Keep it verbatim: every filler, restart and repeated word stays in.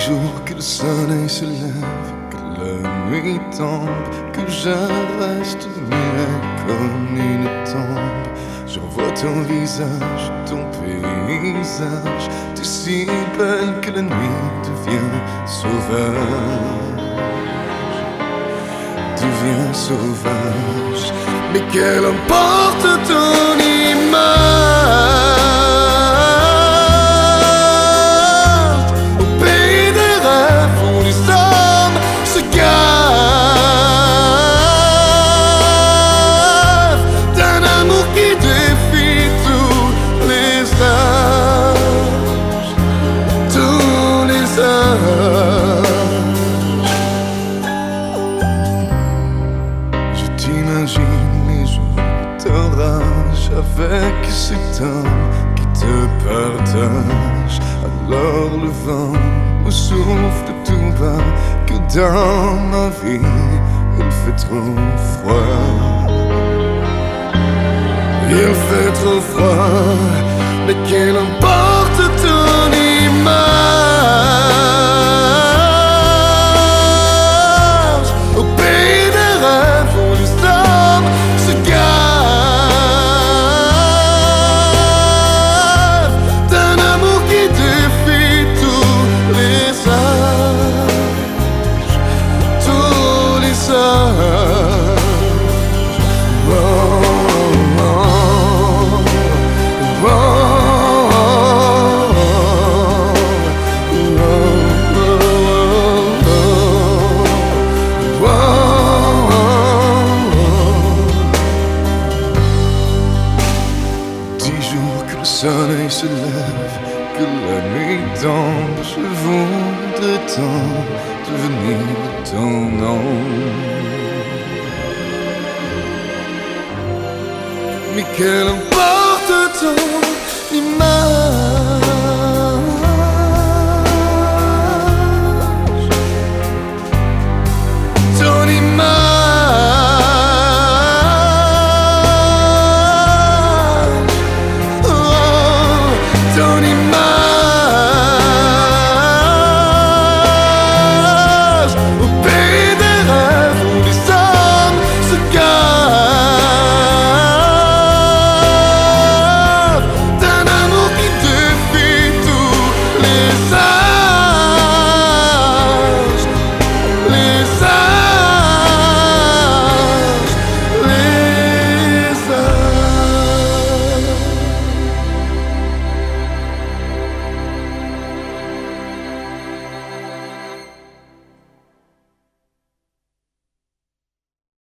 jours que le soleil se lève, que la nuit tombe, que je reste muet comme une tombe. Je revois ton visage, ton paysage, t'es si belle que la nuit devient sauvage, devient sauvage. Mais qu'elle emporte ton image au pays des rêves où les hommes se gavent d'un amour qui défie tous les âges, tous les âges. Je t'imagine les jours d'orage avec cet homme qui te partage. Alors le vent me souffle tout bas que dans ma vie il fait trop froid. Il fait trop froid, mais qu'il emporte ton image au pays des rêves où les hommes se gavent d'un amour qui défie tous les âges, tous les âges. Oh, oh, oh, oh, oh, oh, oh. Dix jours que le soleil se lève, que la nuit tombe, je voudrais tant devenir ton ombre. Mais qu'elle emporte ton image